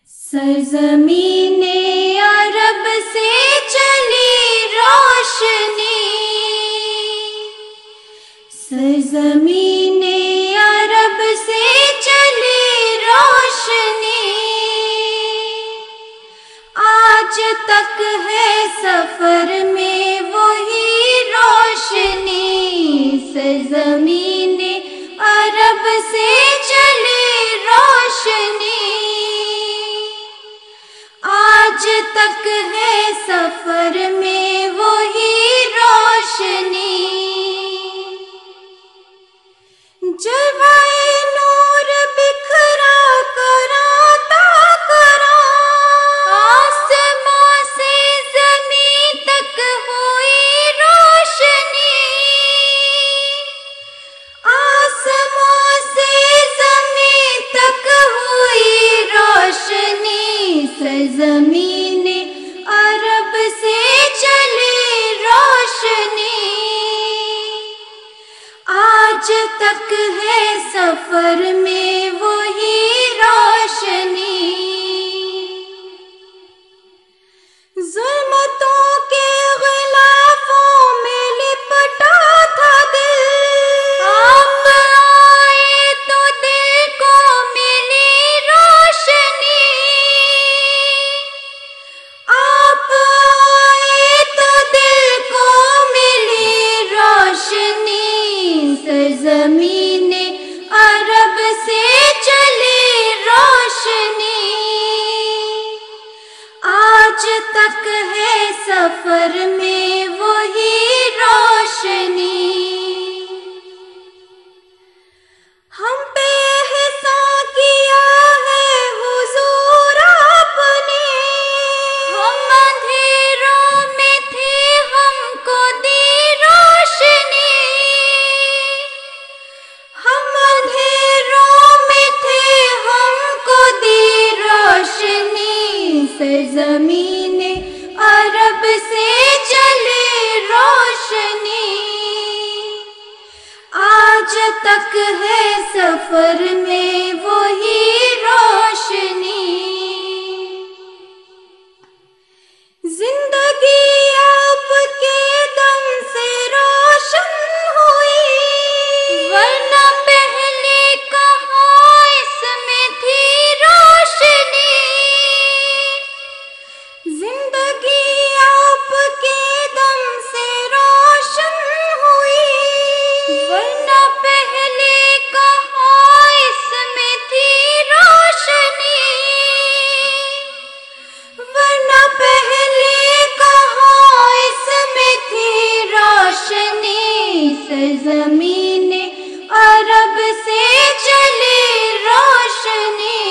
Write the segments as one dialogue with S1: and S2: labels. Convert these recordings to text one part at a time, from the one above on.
S1: سرزمین عرب سے چلی روشنی، سرزمین عرب سے چلی روشنی، آج تک ہے سفر میں وہی روشنی، سرزمین عرب سے چلی روشنی، آج تک ہے سفر میں وہی روشنی، جلوۂ نور بکھرا کراتا کرا، آسماں سے زمین تک ہوئی روشنی، آسماں سے زمین تک ہوئی روشنی، سرزمین عرب سے چلی روشنی، آج تک ہے سفر میں وہی روشنی، ظلمتوں کے غلافوں میں لپٹا تھا دل، آپ آئے تو دل کو ملی روشنی، آپ آئے تو دل کو ملی روشنی، سرزمین عرب سے چلی روشنی، آج تک ہے سفر میں وہی روشنی، ہم پہ احسان کیا ہے حضور آپ نے، ہم اندھیروں میں تھے ہم کو دی روشنی، ہم اندھیروں میں تھے ہم کو دی روشنی، سرزمین عرب سے چلی روشنی، آج تک ہے سفر میں وہی روشنی، زندگی آپ کے دم سے روشن ہوئی، ورنہ پہلے کہاں اس میں تھی روشنی، زندگی آپ کے دم سے روشن ہوئی، ورنہ پہلے کہاں اس میں تھی روشنی، ورنہ پہلے کہاں اس میں تھی روشنی، سرزمین عرب سے چلی روشنی،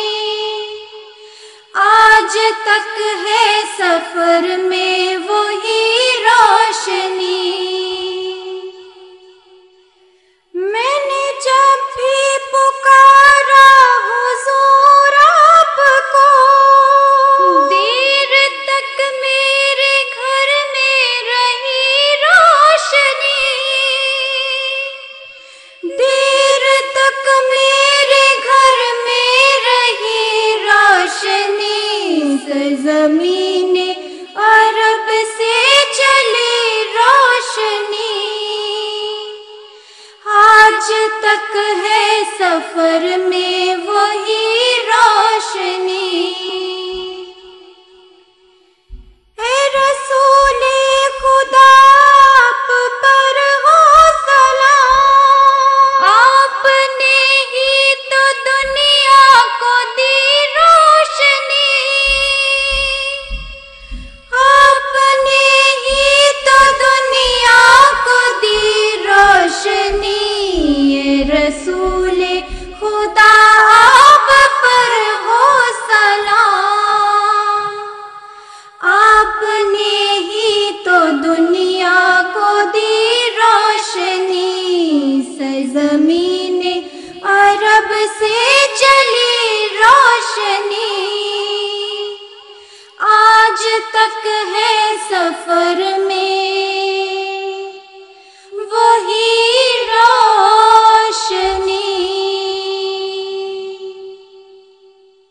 S1: آج تک ہے سفر میں وہی روشنی، میں نے جب بھی پکارا حضور آپ کو، دیر تک میرے گھر میں رہی روشنی، دیر تک میرے گھر میں رہی روشنی، سرزمین عرب سے چلی روشنی، آج تک ہے سفر میں وہی روشنی، اے رسول خدا آپ پر ہو سلام، آپ نے ہی تو دنیا کو دی روشنی، آپ نے ہی تو دنیا کو دی روشنی، اے رسول خدا آپ پر ہو سلام، آپ نے ہی تو دنیا کو دی روشنی، سرزمین عرب سے چلی روشنی، آج تک ہے سفر میں